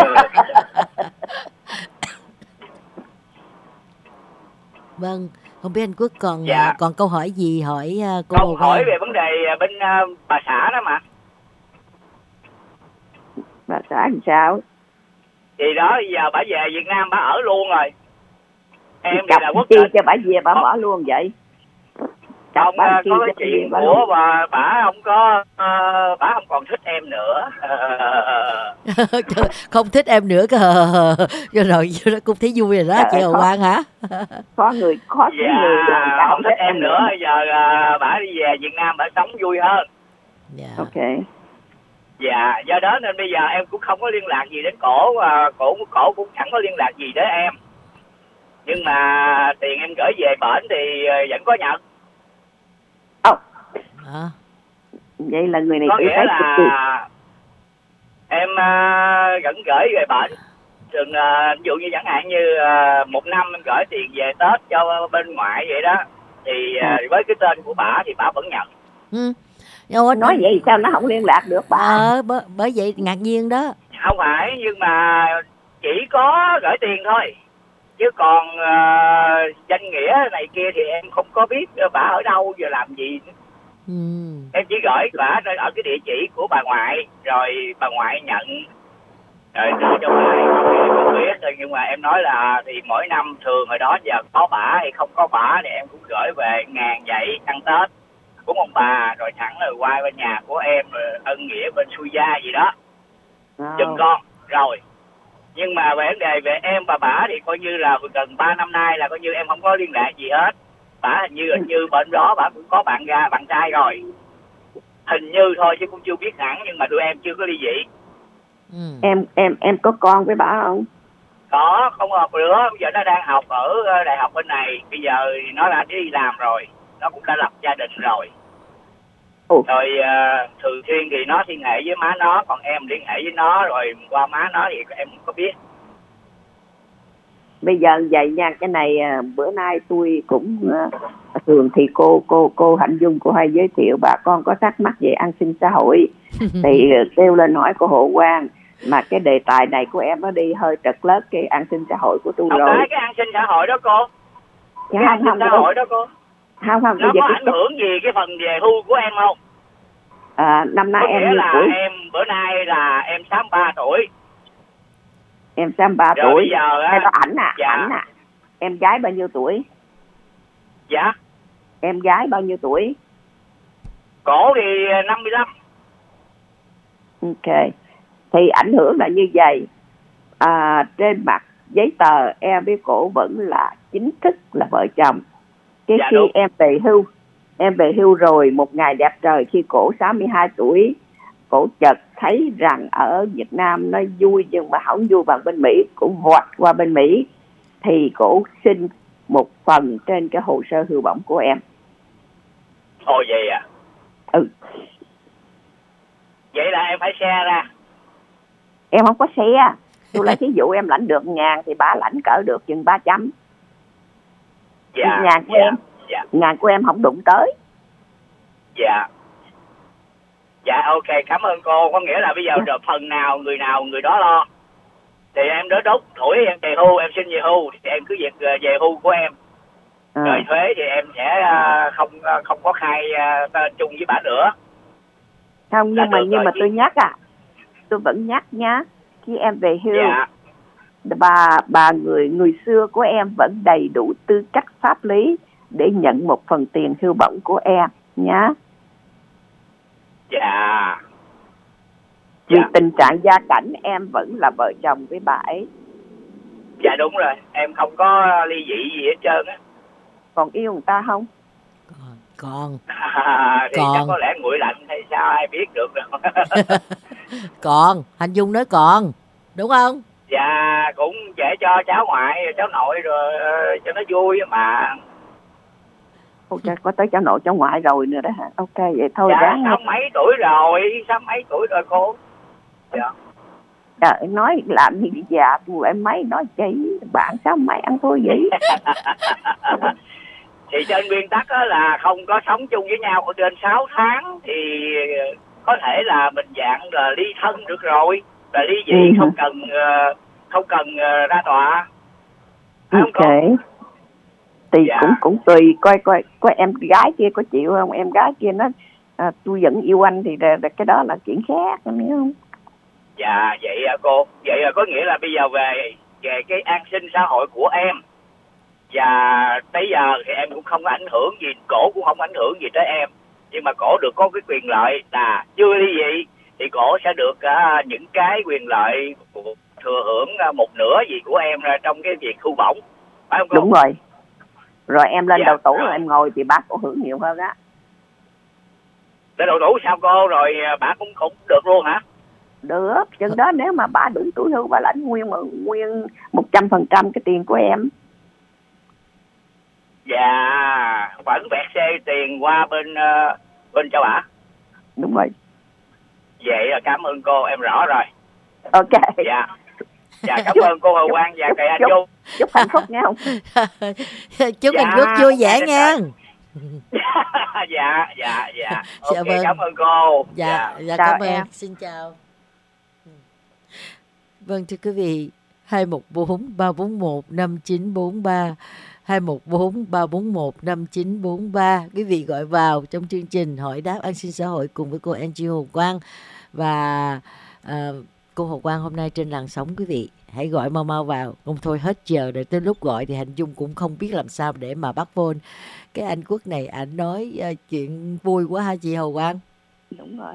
Vâng, không biết anh Quốc còn Dạ. còn câu hỏi gì hỏi cô Câu Hồ hỏi Quang? về vấn đề bên uh, bà xã đó mà. Bà xã làm sao? Thì đó bây giờ bà về Việt Nam bà ở luôn rồi. Em thì là quốc chi tịch. cho bà về bà bỏ luôn vậy? Không, uh, có cái chuyện của bà, bà không có uh, bà không còn thích em nữa. Không thích em nữa cơ. Rồi rồi nó cũng thấy vui rồi đó. Trời chị Hồ Quang hả? Có người khó dạ, người không, không thích em nữa. Bây giờ uh, bà đi về Việt Nam bà sống vui hơn. Yeah. Ok. Dạ, do đó nên bây giờ em cũng không có liên lạc gì đến cổ, và cổ cổ cũng chẳng có liên lạc gì đến em. Nhưng mà tiền em gửi về bển thì vẫn có nhận. Ồ. Oh. À. Vậy là người này có nghĩa là em uh, vẫn gửi về bển. Thường uh, ví dụ như chẳng hạn như uh, một năm em gửi tiền về Tết cho bên ngoại vậy đó, thì uh, với cái tên của bả thì bả vẫn nhận. Ừ. Nói anh... vậy sao nó không liên lạc được bà? Ờ, bởi, bởi vậy ngạc nhiên đó. Không phải, nhưng mà chỉ có gửi tiền thôi. Chứ còn uh, danh nghĩa này kia thì em không có biết bả ở đâu và làm gì. Ừ. Em chỉ gửi bả ở cái địa chỉ của bà ngoại, rồi bà ngoại nhận, rồi đưa cho bà em không biết thôi. Nhưng mà em nói là thì mỗi năm thường hồi đó giờ có bả hay không có bả thì em cũng gửi về ngàn vậy ăn Tết của ông bà, rồi thẳng rồi qua bên nhà của em, rồi ân nghĩa bên Xuôi Gia gì đó chừng con rồi. Nhưng mà về vấn đề về em và bả thì coi như là gần ba năm nay là coi như em không có liên lạc gì hết. Bả hình như hình như bên đó bả cũng có bạn ra bạn trai rồi, hình như thôi chứ cũng chưa biết hẳn, nhưng mà tụi em chưa có ly dị. Ừ. em em em có con với bả không? Có, không học nữa. Bây giờ nó đang học ở đại học bên này, bây giờ thì nó đã đi làm rồi, nó cũng đã lập gia đình rồi. Ủa. Rồi uh, thường xuyên thì nó liên hệ với má nó, còn em liên hệ với nó, rồi qua má nó thì em không có biết. Bây giờ vậy nha, cái này bữa nay tôi cũng uh, thường thì cô cô cô Hạnh Dung cô hay giới thiệu bà con có thắc mắc về an sinh xã hội thì kêu lên hỏi cô Hồ Quang, mà cái đề tài này của em nó đi hơi trật lất cái an sinh xã hội của tôi không rồi. Không phải cái an sinh xã hội đó cô. Cái an sinh xã hội đó cô. Không không. Nó có ảnh hưởng gì cái phần về hưu của em không? À, năm nay có em nghĩa là tuổi? Em bữa nay là em sáu mươi ba tuổi. Em sáu mươi ba rồi tuổi. Bây giờ hay có ảnh à? Dạ. Ảnh à? Em gái bao nhiêu tuổi? Dạ. Em gái bao nhiêu tuổi? Cổ thì năm mươi lăm. Ok. Thì ảnh hưởng là như vậy. À, trên mặt giấy tờ em với cổ vẫn là chính thức là vợ chồng. Cái dạ, khi đúng. em về hưu, em về hưu rồi, một ngày đẹp trời khi cổ sáu mươi hai tuổi, cổ chợt thấy rằng ở Việt Nam nó vui nhưng mà không vui bằng bên Mỹ, cũng vọt qua bên Mỹ, thì cổ xin một phần trên cái hồ sơ hưu bổng của em. Ồ vậy à? Ừ. Vậy là em phải share ra. Em không có share. Tôi lấy thí dụ em lãnh được ngàn thì bà lãnh cỡ được chừng ba trăm. Dạ. Ngàn của dạ, em, dạ. ngàn của em không đụng tới. Dạ. Dạ ok, cảm ơn cô. Có nghĩa là bây giờ dạ. phần nào người nào người đó lo. Thì em đó đốt tuổi em về hưu, em xin về hưu thì em cứ việc về hưu của em. À. Rồi thuế thì em sẽ không không có khai tên chung với bà nữa. Không, nhưng mà nhưng mà chứ. Tôi nhắc à, tôi vẫn nhắc nhá, khi em về hưu, dạ. bà bà người người xưa của em vẫn đầy đủ tư cách pháp lý để nhận một phần tiền hưu bổng của em nhá. Dạ. Vì dạ. tình trạng gia cảnh em vẫn là vợ chồng với bà ấy. Dạ đúng rồi, em không có ly dị gì hết trơn á. Còn yêu người ta không? Còn. À, thì còn. chắc có lẽ nguội lạnh hay sao ai biết được đâu. Còn, Hạnh Dung nói còn, đúng không? Dạ, cũng để cho cháu ngoại, cháu nội rồi uh, cho nó vui mà. Ok, có tới cháu nội cháu ngoại rồi nữa đó hả? Ok, vậy thôi dạ, đáng. Sáu mấy tuổi rồi, sáu mấy tuổi rồi cô. Dạ. Trời, nói làm gì già tuổi em mấy nói chị, bạn sao mấy ăn thôi vậy? Thì trên nguyên tắc á là không có sống chung với nhau ở trên sáu tháng thì có thể là mình dạng là ly thân được rồi, là ly dị, Ừ. không cần ờ, không cần ờ, ra tòa. Phải không Ok. con? Thì Dạ. cũng cũng tùy coi coi coi em gái kia có chịu không. Em gái kia nó à, tôi vẫn yêu anh thì là, là cái đó là chuyện khác, em hiểu không? Dạ, vậy à, cô. Vậy là có nghĩa là bây giờ về về cái an sinh xã hội của em, và tới giờ thì em cũng không có ảnh hưởng gì, cổ cũng không ảnh hưởng gì tới em, nhưng mà cổ được có cái quyền lợi là chưa ly dị thì cổ sẽ được uh, những cái quyền lợi của, thừa hưởng uh, một nửa gì của em uh, trong cái việc thu bổng, phải không cô? Đúng rồi. Rồi em lên Dạ, đầu tủ rồi. rồi em ngồi thì bác cũng hưởng nhiều hơn á. Lên đầu tủ sao cô? Rồi uh, bà cũng cũng được luôn hả? Được, chừng đó nếu mà bà đủ tuổi hưu bà lãnh nguyên nguyên một trăm phần trăm cái tiền của em. Dạ, vẫn vẹt xe tiền qua bên uh, bên cho bà. Đúng rồi. Vậy là cảm ơn cô, em rõ rồi. Ok. Dạ. Dạ, cảm ơn cô Hồ Quang và thầy Anh Du. Chúc hạnh phúc nghe không? Chúc Dạ, anh Quốc vui vẻ dạ, nha. Dạ, dạ, dạ. Ok, Dạ vâng. cảm ơn cô. Dạ, dạ Chào cảm ơn. em. Xin chào. Vâng, thưa quý vị, hai một bốn ba bốn một năm chín bốn ba, hai một bốn ba bốn một năm chín bốn ba. Quý vị gọi vào trong chương trình hỏi đáp an sinh xã hội cùng với cô Angie Hồ Quang. Và à, cô Hồ Quang hôm nay trên làn sóng, quý vị hãy gọi mau mau vào, không thôi hết giờ rồi. Tới lúc gọi thì Hạnh Dung cũng không biết làm sao để mà bắt phone. Cái anh Quốc này anh nói uh, chuyện vui quá ha chị Hồ Quang. Đúng rồi.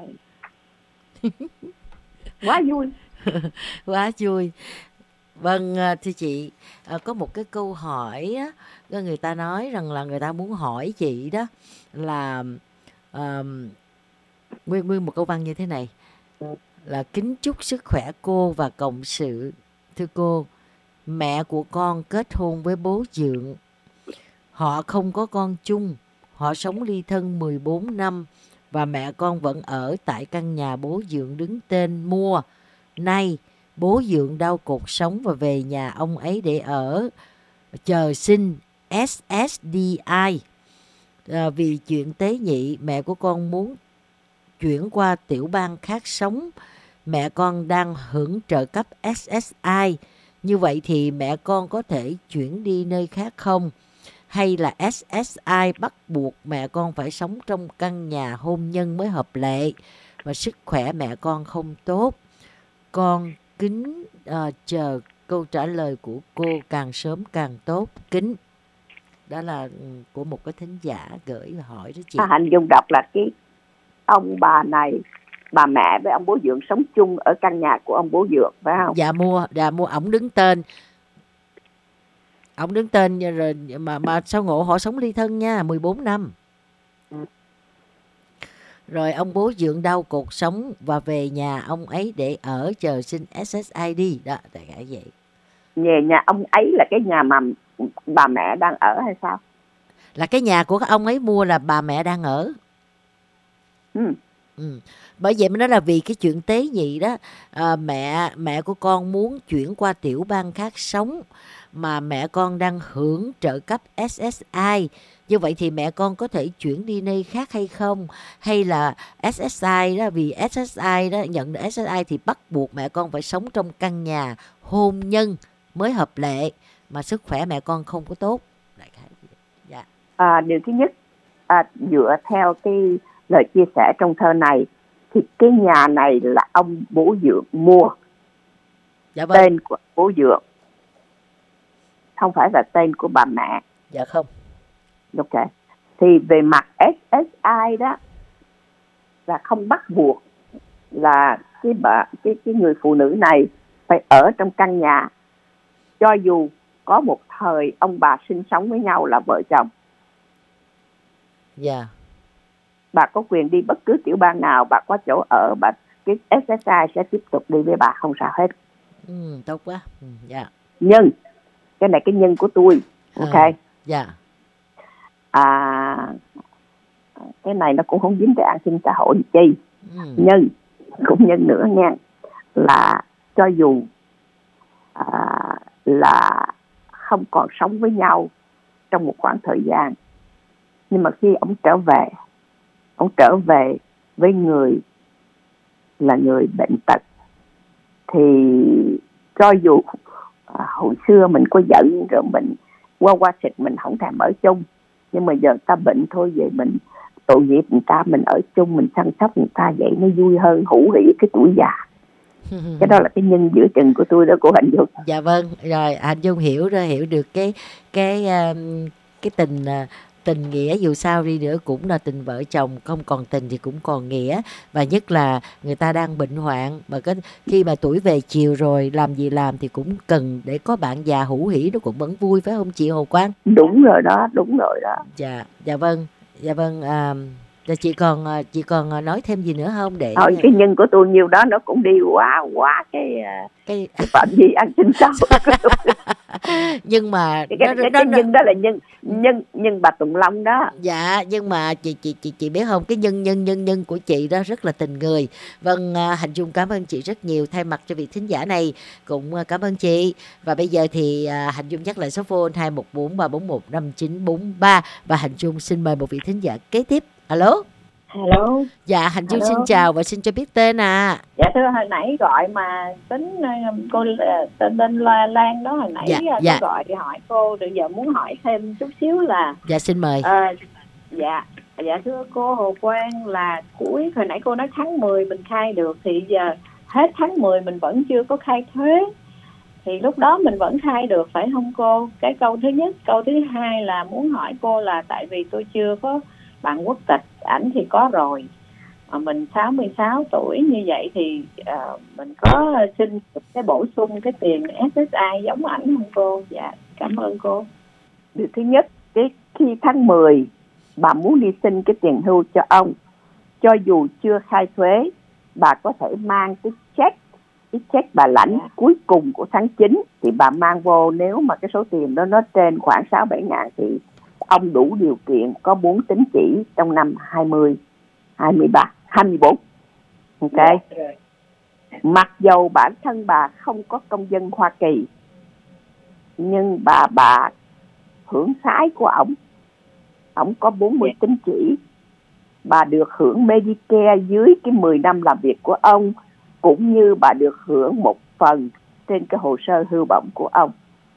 Quá vui. Quá vui. Vâng, thưa chị, có một cái câu hỏi á, người ta nói rằng là người ta muốn hỏi chị đó là um, nguyên nguyên một câu văn như thế này là: kính chúc sức khỏe cô và cộng sự. Thưa cô, mẹ của con kết hôn với bố dượng. Họ không có con chung, họ sống ly thân mười bốn năm và mẹ con vẫn ở tại căn nhà bố dượng đứng tên mua. Nay bố dượng đau cột sống và về nhà ông ấy để ở, chờ xin ét ét đê i. À, vì chuyện tế nhị, mẹ của con muốn chuyển qua tiểu bang khác sống. Mẹ con đang hưởng trợ cấp ét ét i. Như vậy thì mẹ con có thể chuyển đi nơi khác không? Hay là ét ét i bắt buộc mẹ con phải sống trong căn nhà hôn nhân mới hợp lệ và sức khỏe mẹ con không tốt? Con kính uh, chờ câu trả lời của cô càng sớm càng tốt. Kính. Đó là của một cái thính giả gửi và hỏi đó chị. À, Hạnh Dung đọc là cái ông bà này, bà mẹ với ông bố dượng sống chung ở căn nhà của ông bố dượng, phải không? Dạ mua, dạ mua, ổng đứng tên. Ổng đứng tên rồi mà mà sao ngộ họ sống ly thân nha, mười bốn năm. Ừ. Rồi ông bố dượng đau cột sống và về nhà ông ấy để ở, chờ xin ét ét i đi. Đó, đại khái vậy. Nhà nhà ông ấy là cái nhà mà bà mẹ đang ở hay sao? Là cái nhà của ông ấy mua là bà mẹ đang ở. Ừ. Ừ. Bởi vậy mới nói là vì cái chuyện tế nhị đó, à, mẹ mẹ của con muốn chuyển qua tiểu bang khác sống mà mẹ con đang hưởng trợ cấp ét ét i. Như vậy thì mẹ con có thể chuyển đi nơi khác hay không? Hay là ét ét i đó, vì ét ét i đó, nhận được ét ét i thì bắt buộc mẹ con phải sống trong căn nhà hôn nhân mới hợp lệ mà sức khỏe mẹ con không có tốt. Dạ. À, điều thứ nhất, à, dựa theo cái lời chia sẻ trong thơ này thì cái nhà này là ông bố dượng mua. Dạ vâng. Tên của bố dượng, không phải là tên của bà mẹ. Dạ không. Ok. Thì về mặt ét ét i đó là không bắt buộc là cái bà cái cái người phụ nữ này phải ở trong căn nhà, cho dù có một thời ông bà sinh sống với nhau là vợ chồng. Dạ. Yeah. Bà có quyền đi bất cứ tiểu bang nào, bà có chỗ ở, bà cái ét ét i sẽ tiếp tục đi với bà, không sao hết. Ừ, tốt quá. Ừ, yeah. Nhưng cái này cái nhân của tôi, ok? Dạ. Yeah. À, cái này nó cũng không dính tới an sinh xã hội chi. Ừ. Nhưng cũng nhân nữa nha, là cho dù à, là không còn sống với nhau trong một khoảng thời gian, Nhưng mà khi ông trở về, ông trở về với người là người bệnh tật, thì cho dù à, hồi xưa mình có giận rồi mình qua qua xịt mình không thèm ở chung, nhưng mà giờ ta bệnh thôi, vậy mình tội nghiệp người ta, mình ở chung, mình chăm sóc người ta, vậy nó vui hơn, hữu hỉ cái tuổi già. Cái đó là cái nhân giữa chừng của tôi đó, của Hạnh Dung. Dạ vâng, rồi Hạnh Dung hiểu rồi, hiểu được cái cái um, cái tình uh, tình nghĩa, dù sao đi nữa cũng là tình vợ chồng, không còn tình thì cũng còn nghĩa. Và nhất là người ta đang bệnh hoạn, mà cái khi mà tuổi về chiều rồi, làm gì làm thì cũng cần để có bạn già hữu hỉ, nó cũng vẫn vui, phải không chị Hồ Quang? Đúng rồi đó, đúng rồi đó. Dạ, dạ vâng, dạ vâng. À, chị còn chị còn nói thêm gì nữa không? Để thôi cái nhân của tôi nhiều đó nó cũng đi quá quá cái cái, cái phạm vi an sinh xã hội. Nhưng mà cái, cái, nó, cái, nó, cái nó, nhân đó là nhân nhân nhân bà Tùng Long đó. Dạ, nhưng mà chị chị chị chị biết không, cái nhân nhân nhân nhân của chị đó rất là tình người. Vâng, Hạnh Dung cảm ơn chị rất nhiều, thay mặt cho vị thính giả này cũng cảm ơn chị. Và bây giờ thì Hạnh Dung nhắc lại số phone hai một bốn ba bốn một năm chín bốn ba, và Hạnh Dung xin mời một vị thính giả kế tiếp. Alo. Hello. Dạ, Hạnh Dung Hello. xin chào và xin cho biết tên à. Dạ thưa, hồi nãy gọi mà tính cô tên tên Lan đó, hồi nãy dạ, cô dạ. gọi thì hỏi cô, bây giờ muốn hỏi thêm chút xíu là. Dạ xin mời. À, dạ, dạ thưa cô Hồ Quang, là cuối hồi nãy cô nói tháng mười mình khai được, thì giờ hết tháng mười mình vẫn chưa có khai thuế, thì lúc đó mình vẫn khai được phải không cô? Cái câu thứ nhất. Câu thứ hai là muốn hỏi cô là tại vì tôi chưa có bằng quốc tịch, ảnh thì có rồi, mà mình sáu mươi sáu tuổi như vậy thì uh, mình có xin cái bổ sung cái tiền ét ét i giống ảnh không cô? Dạ, cảm ơn cô. Điều thứ nhất, cái khi tháng mười bà muốn đi xin cái tiền hưu cho ông, cho dù chưa khai thuế, bà có thể mang cái check, cái check bà lãnh yeah. cuối cùng của tháng chín thì bà mang vô. Nếu mà cái số tiền đó nó trên khoảng sáu bảy ngàn thì ông đủ điều kiện có bốn tín chỉ trong năm hai mươi, hai mươi ba, hai mươi bốn. Ok. Yeah. Mặc dầu bản thân bà không có công dân Hoa Kỳ, nhưng bà bà hưởng sái của ổng, ổng có bốn mươi yeah. tín chỉ, bà được hưởng Medicare dưới cái mười năm làm việc của ông, cũng như bà được hưởng một phần trên cái hồ sơ hưu bổng của ông.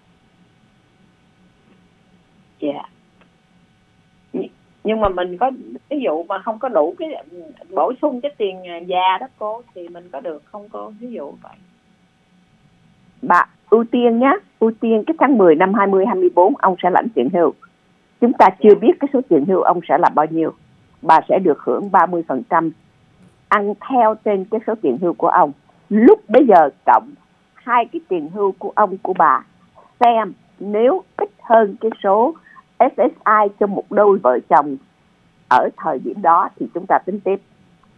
Dạ. Yeah. Nhưng mà mình có ví dụ mà không có đủ cái bổ sung cái tiền già đó cô, thì mình có được không cô? Ví dụ vậy. Bà ưu tiên nhé, ưu tiên cái tháng mười năm hai mươi hai mươi bốn ông sẽ lãnh tiền hưu. Chúng ta chưa biết cái số tiền hưu ông sẽ là bao nhiêu. Bà sẽ được hưởng ba mươi phần trăm ăn theo trên cái số tiền hưu của ông. Lúc bây giờ cộng hai cái tiền hưu của ông của bà, xem nếu ít hơn cái số ét ét i cho một đôi vợ chồng ở thời điểm đó thì chúng ta tính tiếp.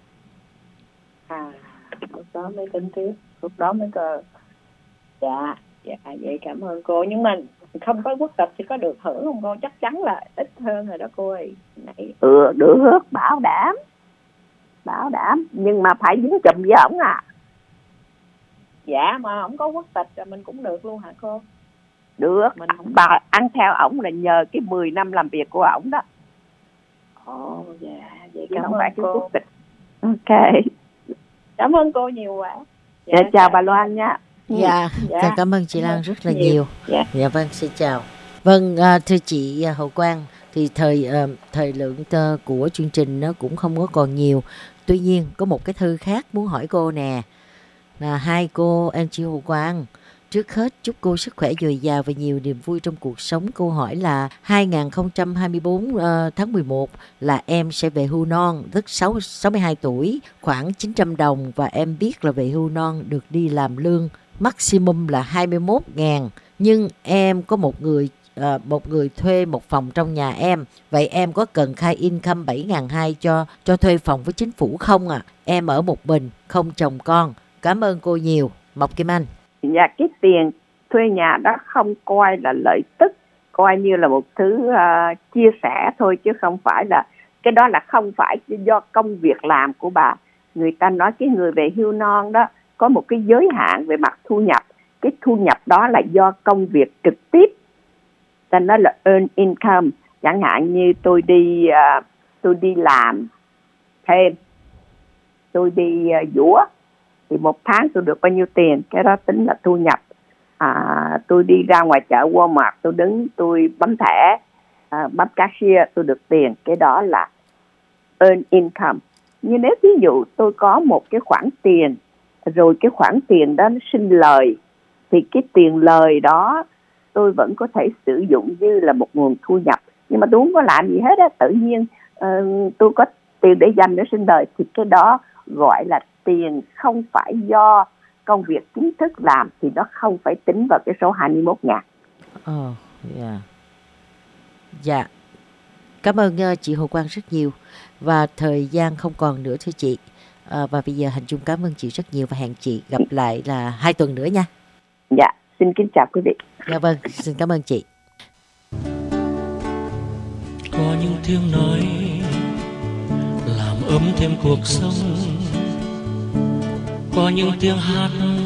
À, lúc đó mới tính tiếp, lúc đó mới cơ. Dạ, dạ, vậy cảm ơn cô. Nhưng mà không có quốc tịch thì có được hưởng không cô? Chắc chắn là ít hơn rồi đó cô ơi. Này. Ừ, được hưởng, bảo đảm. Bảo đảm, nhưng mà phải dính chùm với ổng à. Dạ, mà không có quốc tịch là mình cũng được luôn hả cô? Được, mình không... bà ăn theo ổng là nhờ cái mười năm làm việc của ổng đó. Ồ, dạ, vậy chứ cảm không ơn phải cô. Quốc tịch. Ok. Cảm ơn cô nhiều quá. Dạ, dạ chào bà Loan nha. Dạ, dạ. Dạ cảm ơn chị Lan rất là nhiều. Dạ, dạ vâng, xin chào. Vâng, thưa chị Hồ Quang, thì thời uh, thời lượng của chương trình nó cũng không có còn nhiều. Tuy nhiên có một cái thư khác muốn hỏi cô nè. Là hai cô Angie Hồ Quang, trước hết chúc cô sức khỏe dồi dào và nhiều niềm vui trong cuộc sống. Câu hỏi là hai không hai tư uh, tháng mười một là em sẽ về hưu non, tức sáu, sáu mươi hai tuổi, khoảng chín trăm đồng, và em biết là về hưu non được đi làm lương maximum là hai mươi mốt ngàn, nhưng em có một người uh, một người thuê một phòng trong nhà em. Vậy em có cần khai income bảy ngàn hai cho cho thuê phòng với chính phủ không ạ? À? Em ở một mình, không chồng con. Cảm ơn cô nhiều. Mộc Kim Anh. Dạ, cái tiền thuê nhà đó không coi là lợi tức, coi như là một thứ uh, chia sẻ thôi, chứ không phải là, cái đó là không phải do công việc làm của bà. Người ta nói cái người về hưu non đó có một cái giới hạn về mặt thu nhập. Cái thu nhập đó là do công việc trực tiếp, ta nói là earn income. Chẳng hạn như tôi đi uh, tôi đi làm thêm, tôi đi uh, dũa thì một tháng tôi được bao nhiêu tiền, cái đó tính là thu nhập. À, tôi đi ra ngoài chợ Walmart, tôi đứng tôi bấm thẻ, à, bấm cashier, tôi được tiền, cái đó là earn income. Nhưng nếu ví dụ tôi có một cái khoản tiền, rồi cái khoản tiền đó nó sinh lời, thì cái tiền lời đó tôi vẫn có thể sử dụng như là một nguồn thu nhập. Nhưng mà tôi không có làm gì hết á, tự nhiên uh, tôi có tiền để dành để sinh lời, thì cái đó gọi là tiền không phải do công việc chính thức làm, thì nó không phải tính vào cái số hai mươi mốt ngàn. Ồ, oh, yeah. Dạ. Cảm ơn uh, chị Hồ Quang rất nhiều. Và thời gian không còn nữa thưa chị. À, và bây giờ Hành Chung cảm ơn chị rất nhiều và hẹn chị gặp lại là hai tuần nữa nha. Dạ, xin kính chào quý vị. Dạ vâng, xin cảm ơn chị. Có những tiếng nói làm ấm thêm cuộc sống, có những tiếng hát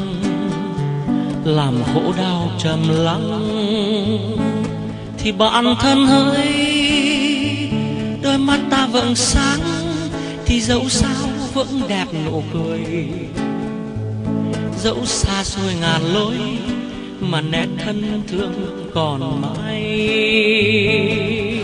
làm khổ đau trầm lắng, thì bạn thân hỡi, đôi mắt ta vẫn sáng, thì dẫu sao vẫn đẹp nụ cười. Dẫu xa xôi ngàn lối mà nét thân thương còn mãi.